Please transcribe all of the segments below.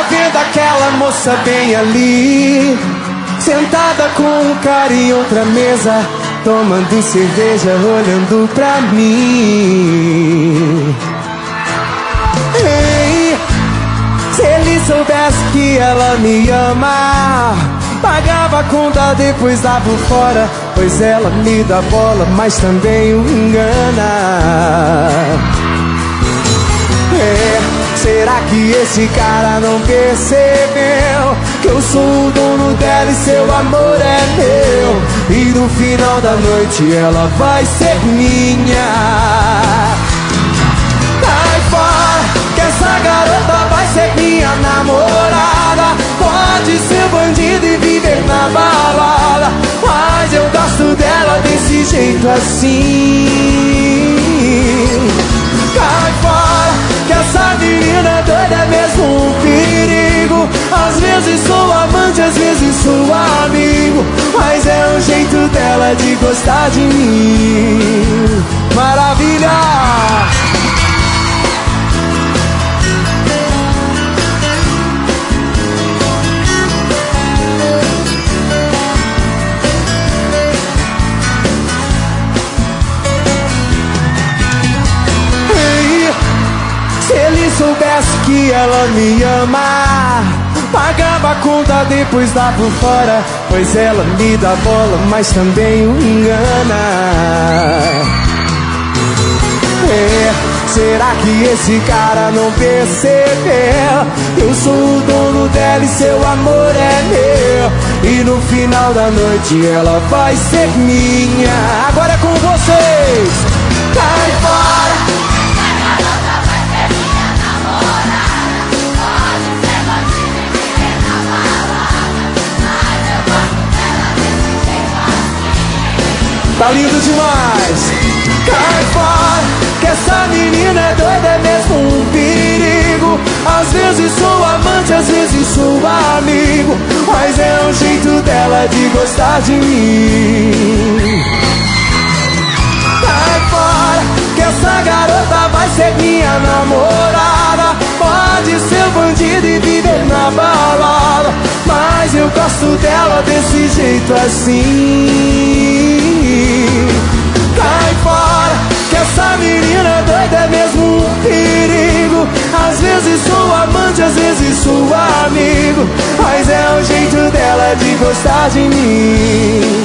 Tá vendo aquela moça bem ali, sentada com um cara em outra mesa, tomando cerveja, olhando pra mim. Ei, se ele soubesse que ela me ama, pagava a conta, depois dava fora, pois ela me dá bola, mas também o engana. Será que esse cara não percebeu que eu sou o dono dela e seu amor é meu? E no final da noite ela vai ser minha. Sai fora, que essa garota vai ser minha namorada. Pode ser bandido e viver na balada, mas eu gosto dela desse jeito assim. Cai fora, que essa menina doida é mesmo um perigo. Às vezes sou amante, às vezes sou amigo, mas é o jeito dela de gostar de mim. Maravilha! Se ele soubesse que ela me ama, pagava a conta, depois dá por fora, pois ela me dá bola, mas também o engana. Será que esse cara não percebeu? Eu sou o dono dela e seu amor é meu. E no final da noite ela vai ser minha. Agora é com vocês. Cai fora. Tá lindo demais. Cai fora, que essa menina é doida, é mesmo um perigo. Às vezes sou amante, às vezes sou amigo, mas é o jeito dela de gostar de mim. Cai fora, que essa garota vai ser minha namorada. Pode ser bandido e viver na balada, mas eu gosto dela desse jeito assim. Cai fora, que essa menina doida é mesmo um perigo. Às vezes sou amante, às vezes sou amigo, mas é o jeito dela de gostar de mim.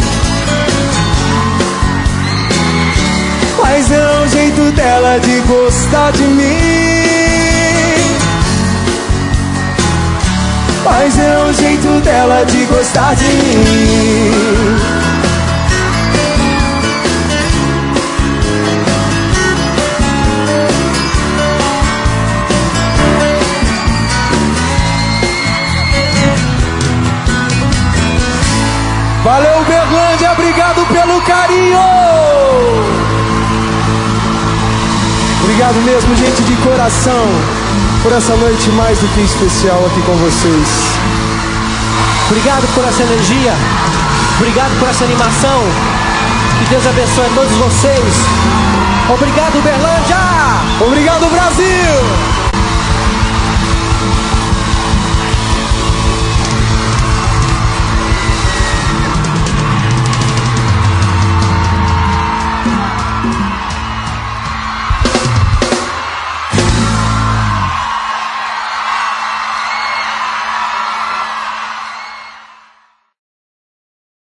Mas é o jeito dela de gostar de mim. Mas é o jeito dela de gostar de mim. Valeu, Uberlândia, obrigado pelo carinho. Obrigado mesmo, gente, de coração, por essa noite mais do que especial aqui com vocês. Obrigado por essa energia, obrigado por essa animação. Que Deus abençoe a todos vocês. Obrigado, Uberlândia. Obrigado.